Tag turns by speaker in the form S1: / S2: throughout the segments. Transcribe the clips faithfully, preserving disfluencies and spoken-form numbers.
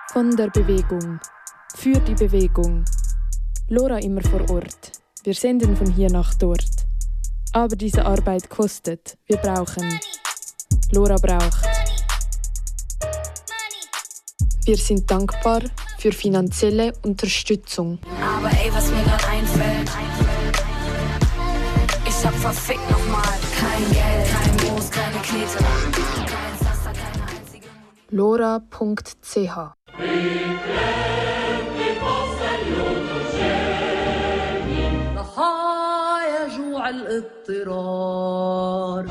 S1: Von der Bewegung. Für die Bewegung. Lora immer vor Ort. Wir senden von hier nach dort. Aber diese Arbeit kostet. Wir brauchen. Lora braucht. Wir sind dankbar für finanzielle Unterstützung.
S2: Aber ey, was mir grad einfällt, ich hab verfickt nochmal kein Geld, kein Moos, keine Knete, kein Pflaster, keine einzige
S1: lora punkt c h
S3: ضحايا جوع الاضطرار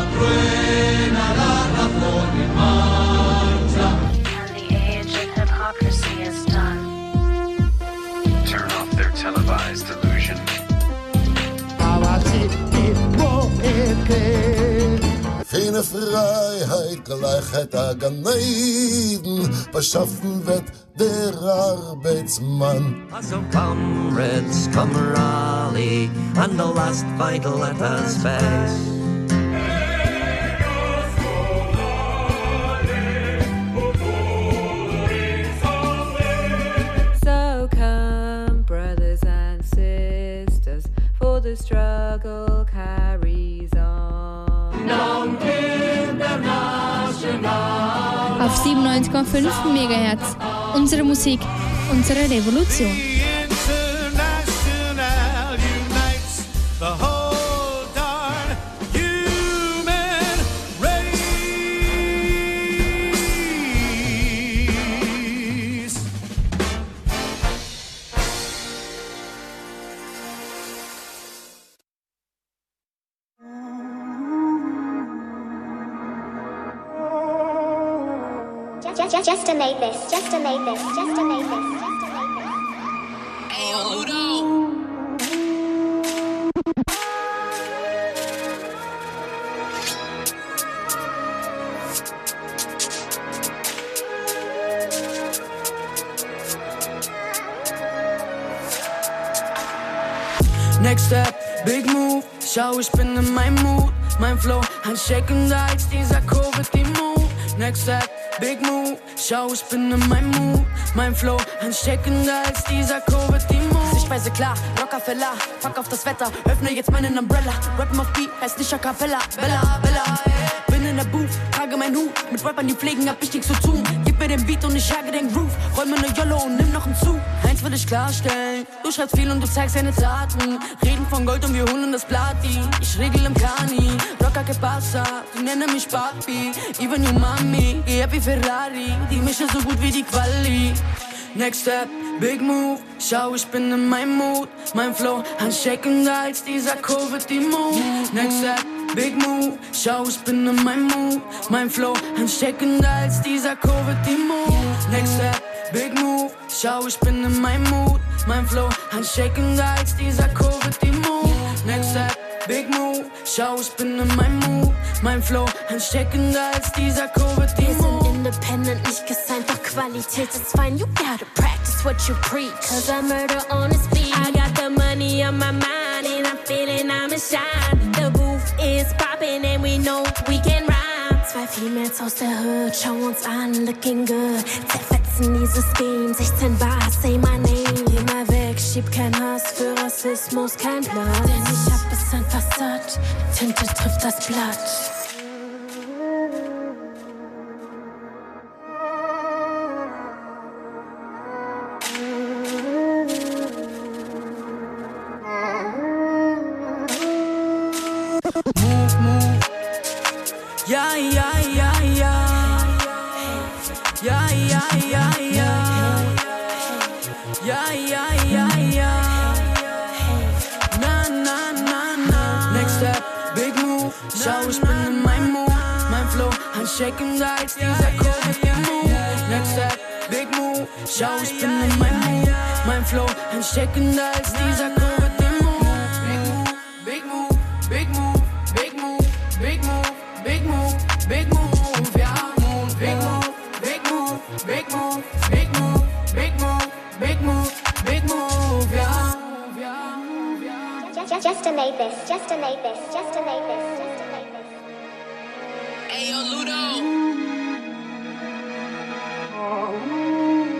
S4: Turn off their televised illusion.
S5: Keine Freiheit, Gleichheit, Ganeiden, beschaffen wird der Arbeitsmann.
S6: So comrades, come rally, and the last fight let us face.
S7: So come, brothers and sisters, for the struggle carries on.
S8: Auf siebenundneunzig Komma fünf Megahertz. Unsere Musik, unsere Revolution.
S9: Just, just, just to make this, just to make this, just to make this, just to make this.
S2: Hey, yo, Ludo!
S3: Next step, big move. Schau, ich bin in meinem Mood. Mein Flow, handshakender als dieser Covid-Immun. Next step, big move. Schau, ich bin in meinem Mood. Mein Flow, handshakender als dieser Covid-Immun. Sichtweise klar, Rockefeller, fuck auf das Wetter. Öffne jetzt meinen Umbrella. Rappen auf Beat, heißt nicht a cappella. Bella, Bella, ey. Bin in der Booth, trage mein Hut. Mit Rappern, die pflegen, hab ich nichts zu tun. Gib mir den Beat und ich jage den Groove. Roll mir ne Yolo und nimm noch einen Zug. Eins will ich klarstellen, du schreibst viel und du zeigst deine Taten. Reden von Gold und wir holen das Platin. Ich regel im Kani, Rocker que pasa. Die nennen mich Papi, even you Mami. Geh happy Ferrari, die mischen so gut wie die Quali. Next step, big move. Schau, ich bin in meinem Mood. Mein Flow, handshakender als dieser Covid-Immun. Next step, big move. Schau, ich bin in meinem Mood. Mein Flow, handshakender als dieser Covid-Immun. Next step, big move. Schau, ich bin in meinem Mood. Mein Flow, handshakender als dieser Covid-Immun. Next step, big move. Schau, ich bin in meinem Mood. Mein Flow, handshakender als dieser Covid-Immun.
S9: Independent, nicht gesigned, doch Qualität ist fine. You gotta practice what you preach, cause I murder on his beat. I got the money on my mind and I'm feeling I'm a shine. The booth is popping and we know we can rhyme. Zwei Females aus der Hood, schau uns an, looking good. Zerfetzen dieses Game, sechzehn Bars, say my name. Geh mal weg, schieb kein Hass, für Rassismus kein Platz. Denn ich hab es einfach satt, Tinte trifft das Blatt.
S3: Ja, ja, ja, ja. Ja, ja, ja, ja. Ja, ja, ja, ja. Na, na, na, na. Next step, big move. Schau, ich bin in meinem Mood. Mein Flow, handshakender als dieser Covid-Immun. Next step, big move. Schau, ich bin in meinem Mood. Mein Flow, handshakender als dieser Covid-Immun. Big move, big move, big move, big move, big move, big move, ja, move, big move, big move, big move, big move, big move, big move, big move, ja.
S9: Just, just to make this, just to make this, just to make this, just to make this.
S2: Hey, yo, Ludo!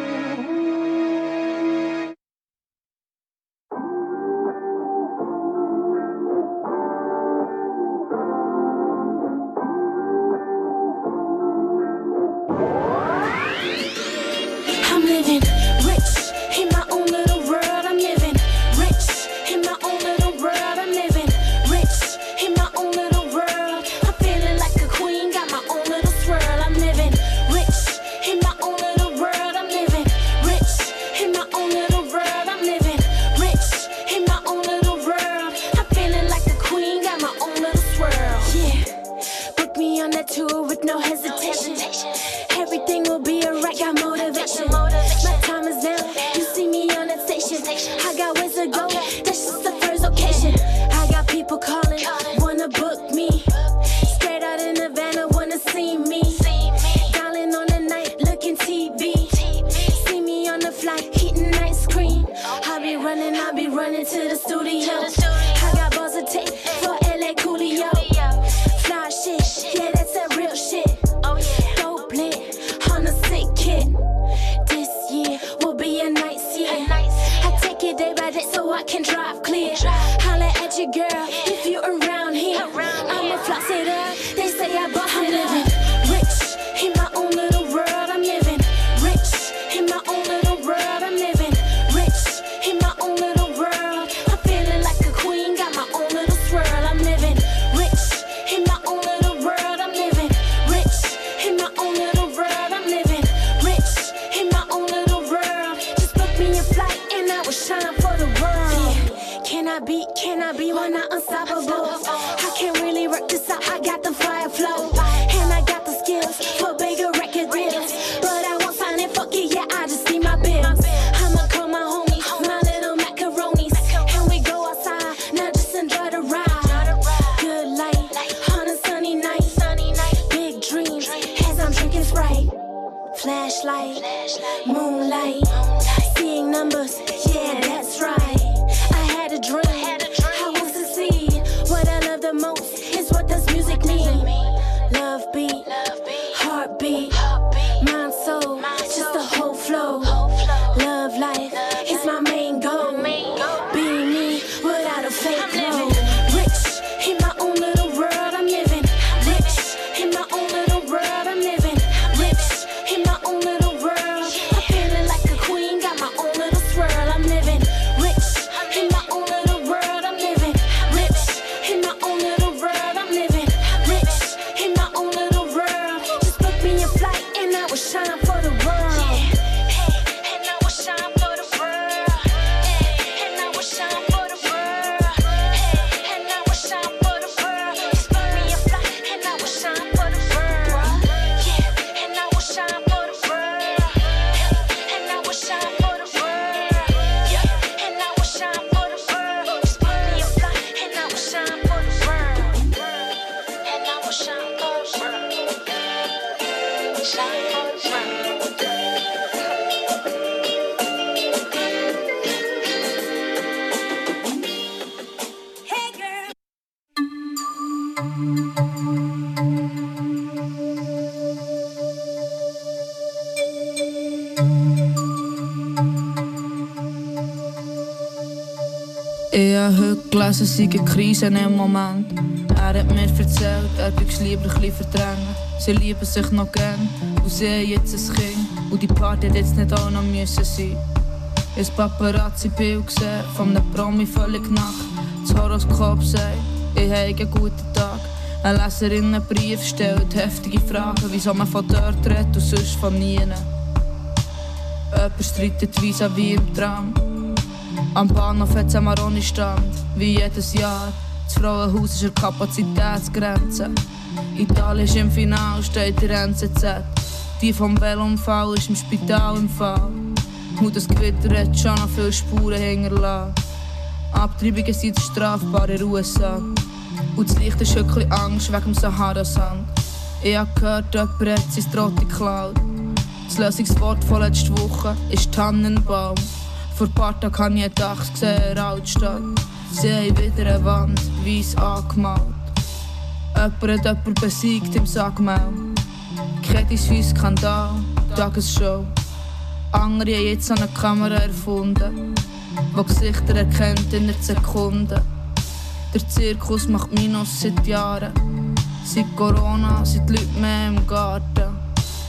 S9: I'm living rich in my own little world. I'm living rich in my own little world. I'm living rich in my own little world. I'm feeling like a queen, got my own little swirl. I'm living rich in my own little world. I'm living rich in my own little world. I'm living rich in my own little world. I'm feeling like a queen, got my own little swirl. Yeah, book me on that tour with no hesitation. Everything will be alright, got motivation. My time is now, you see me on that station. I got ways to go, that's just the first occasion. I got people calling, wanna book me. Straight out in Havana, wanna see me. Darling on the night, looking T V. See me on the flight, eating ice cream. I'll be running, I'll be running to the studio. I got balls to take for L A Coolio. Fly shit, yeah, that's that real shit. Dope lit, on a sick kid. This year will be a nice year. I take it day by day so I can drive clear. Holla at your girl if you around here. I'ma floss it up, they say I bought I'm living rich in my own little world. I'm living rich in my own little world. I'm living rich in my own little world. I'm feeling like a queen, got my own little swirl. I'm living rich in my own little world. I'm living rich in my own little world. I'm living rich in my own little world. Just book me a flight and I will shine for the world. Yeah. Can I be, can I be one not unstoppable? I can't really work this out, I got the fire flow. And I got the skills for bigger record deals. But I won't sign it, fuck it, yeah, I just need my bills. I'ma call my homies, my little macaronis. And we go outside, now just enjoy the ride. Good light, on a sunny night. Big dreams, as I'm drinking Sprite. Flashlight, moonlight, seeing numbers, yeah, that's right. I had a dream, I will succeed. What I love the most is what does music mean. Love beat, heartbeat, mind, soul, just the whole flow. Love life is my main goal. Be me without a fake glow. Rich in my own little world. I'm living rich in my own little world. I'm living rich in my own little world. I'm feeling like a queen, got my own little swirl. I'm living rich in my own little world. I'm living rich in my own little world. I'm living rich in my own little world. Just book me a flight and I will shine for the world. And I will shine for the world. And I will shine for the world. And I will shine for the world. Just book me a flight and I will shine for the world. Yeah, and I will shine for the world. And I will shine for the world. Yeah, and I will shine for the world. Just book me a flight and I will shine for the world. And I will shine for the world. Shine for the world. Hey girl.
S3: Ich habe heute gelesen, es seien Krisen im Moment. Er hat mir erzählt, er würde es lieber ein bisschen verdrängen. Sie lieben sich noch gern und sie haben jetzt ein Kind. Und die Party hat jetzt nicht auch noch müssen sein. Ich habe ein Paparazzi-Bild gesehen, von einem Promi völlig nackt. Das Horoskop sagt, ich habe einen guten Tag. Eine Leserin einen Brief stellt heftige Fragen, wieso man von dort redet und sonst von nie. Jemand streitet vis-à-vis im Tram. Am Bahnhof hat es einen Maroni-Stand, wie jedes Jahr. Das Frauenhaus ist an Kapazitätsgrenze. Italien ist im Finale, steht der N Z Z. Die vom Velunfall ist im Spital im Fall. Und das Gewitter hat schon noch viele Spuren hinterlassen. Abtreibungen sind strafbar in den U S A. Und das Licht ist wirklich Angst wegen dem Sahara-Sand. Ich habe gehört, jemand hat sein Trott geklaut. Das Lösungswort von letzter Woche ist Tannenbaum. Vor ein paar Tagen habe ich ein Dach gesehen in der Altstadt. Sie haben wieder eine Wand weiss angemalt. Jemand hat jemanden besiegt im Sagmau. Credit Suisse Skandal, Tagesshow. Andere haben jetzt eine Kamera erfunden, die Gesichter erkennt in einer Sekunde. Der Zirkus macht Minus seit Jahren. Seit Corona sind die Leute mehr im Garten.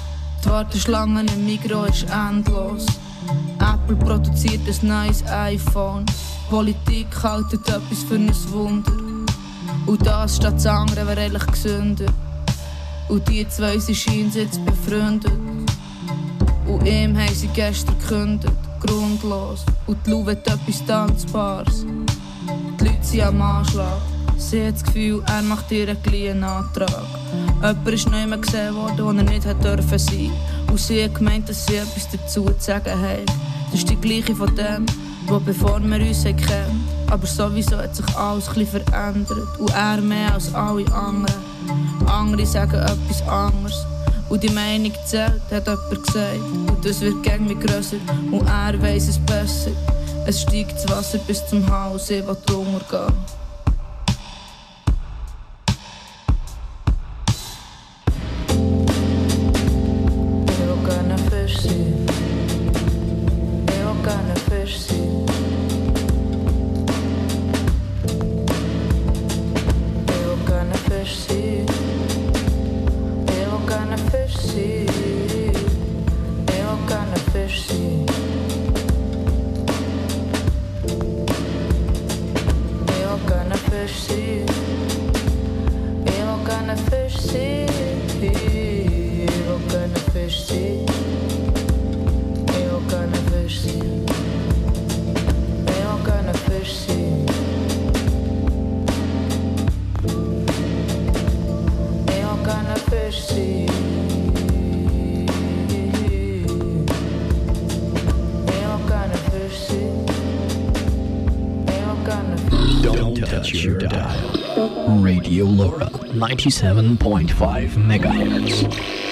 S3: Die Warteschlange im Migros ist endlos. Apple produziert ein neues iPhone. Politik haltet etwas für ein Wunder. Und das statt das andere wäre eigentlich gesünder. Und die zwei sind scheinbar jetzt befreundet. Und ihm haben sie gestern gekündigt, grundlos. Und die Lou will etwas Tanzbares. Die Leute sind am Anschlag. Sie hat das Gefühl, er macht ihr einen Antrag. Jemand ist nicht mehr gesehen worden, wo er nicht sein durfte. Und sie hat gemeint, dass sie etwas dazu zu sagen hat. Das ist die gleiche von dem, die bevor wir uns kennen. Aber sowieso hat sich alles ein bisschen verändert. Und er mehr als alle anderen. Andere sagen etwas anderes. Und die Meinung zählt, hat jemand gesagt. Und das wird gegen mich grösser. Und er weiss es besser. Es steigt das Wasser bis zum Hals, ich will drunter gehen.
S10: Radio Laura, ninety-seven point five megahertz.